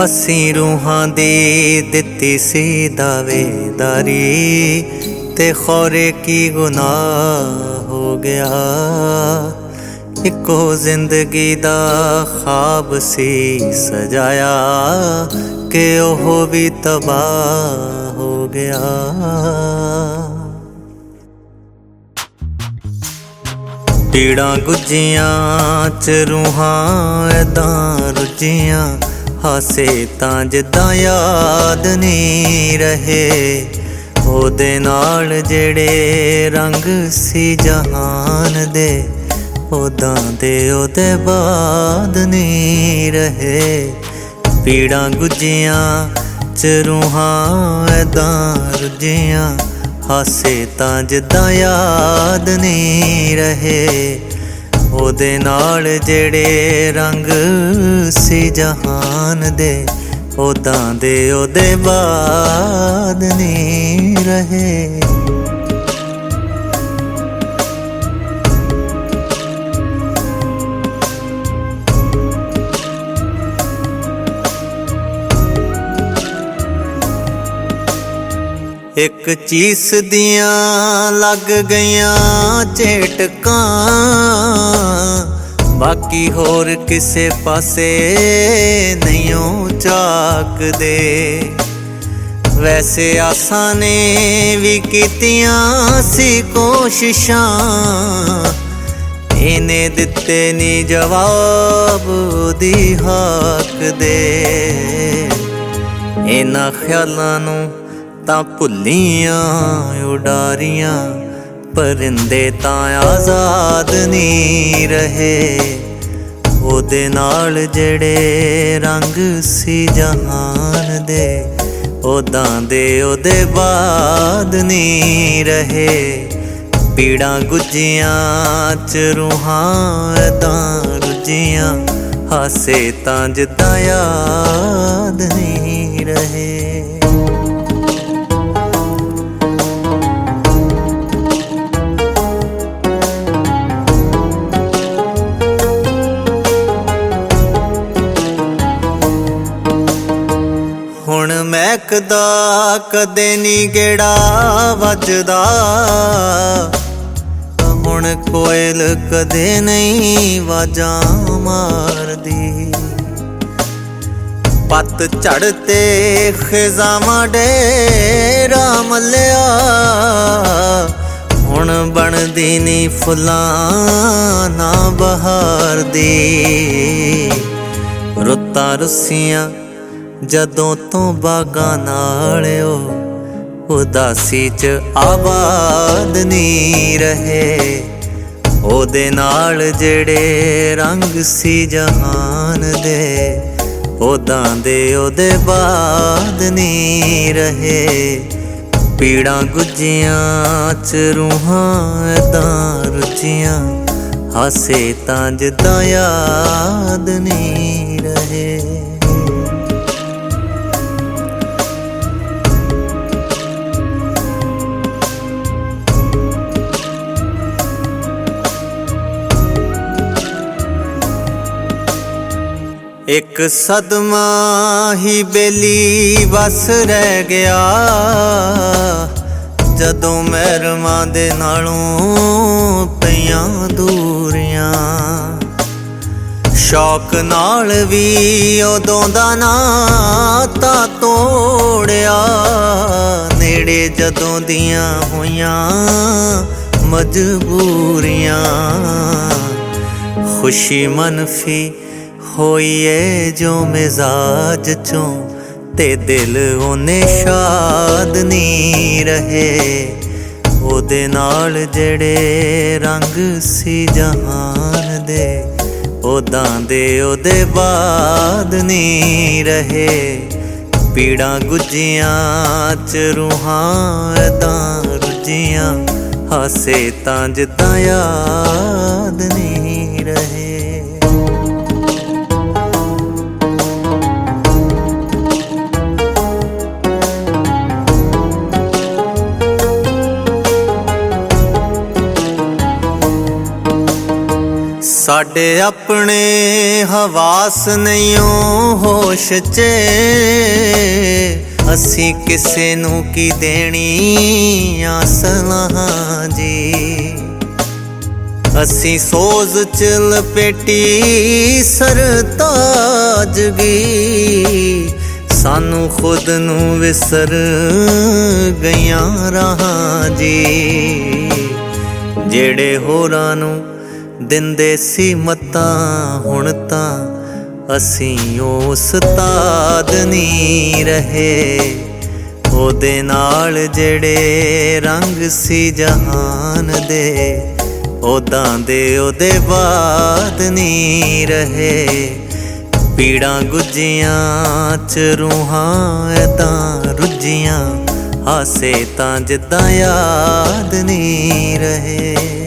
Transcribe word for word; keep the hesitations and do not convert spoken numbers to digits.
अस्सी रूहां दी दित्ती सी दावेदारी, ते खौरे की गुनाह हो गया। इको जिंदगी दा ख्वाब सी सजाया, के ओह भी तबाह हो गया। पीड़ां गुज्जियां च रूहां ऐदां रुज्जियां, हासे तां जिद्दां याद नहीं रहे। ओदे नाल जेड़े रंग सी जहान दे, ओदां दे ओदे बाद नहीं रहे। पीड़ां गुज्जियां च रूहां ऐदां रुज्जियां, हासे तां जिद्दां याद नहीं रहे। ओदे नाल जेड़े रंग सी जहान दे, ओदां दे ओदे बाद नहीं रहे। एक चीस दियां लग गईयां झेटकां, बाकी होर किसे पासे नहीं झाकदे। वैसे आसां ने भी कीतियां सी कोशिशां, इने दिते नी जवाब दी हक दे। इन्हां ख्यालां नूं तां भुल्लियां उडारियां, परिंदे तां आज़ाद नहीं रहे। ओदे नाल जेड़े रंग सी जहान दे, ओदां दे ओदे बाद नहीं रहे। पीड़ां गुज्जियां च रूहां ऐदां रुज्जियां, हासे तां जिद्दां याद नहीं रहे। हुण महकदा कदे नी गेड़ा वजदा, हुण कोयल कदे नहीं वाजां मारदी। पत झड़ते खिज़ावां डेरा मल्लिया, हुण बनदी नी फुल्लां ना बहार दी। रुत्तां रुस्सियां जदों तो बागां नाल ओ उदासी च आबाद नहीं रहे। ओदे नाल जेड़े रंग सी जहान दे, ओदां दे ओदे बाद नहीं रहे। पीड़ां गुज्जियां च रूहां ऐदां रुज्जियां, हासे तां जिद्दां याद नहीं रहे। एक सदमा ही बेली बस रह गया, जदों महरमां दे नालों पईयां दूरियां। शौक नाल भी उदों दा नाता तोड़िया, नेड़े जदों दियां होइयां मजबूरियां। खुशी मनफी होइए जो मिजाज चों, ते दिल ओने शाद नहीं रहे। ओदे नाल जेड़े रंग सी जहान दे, ओदां दे ओदे बाद नहीं रहे। पीड़ां गुज्जियां च रूहां ऐदां रुज्जियां, हासे तां जिद्दां याद नहीं रहे। साडे अपने हवास नहीं होश च असी किसे नू की देनी आसलां जी। असी सोज च लपेटी सरताजगी सानू खुद नू विसर गईयां राहां जी। जेड़े होरां नू दिंदे सी मत्तां हुण तां असी उस उस्ताद नी रहे। ओदे नाल जेड़े रंग सी जहान दे ओदां दे ओदे बाद नी रहे। पीड़ां गुज्जियां च रूहां ऐदां रुज्जियां हासे तां जिद्दां याद नी रहे।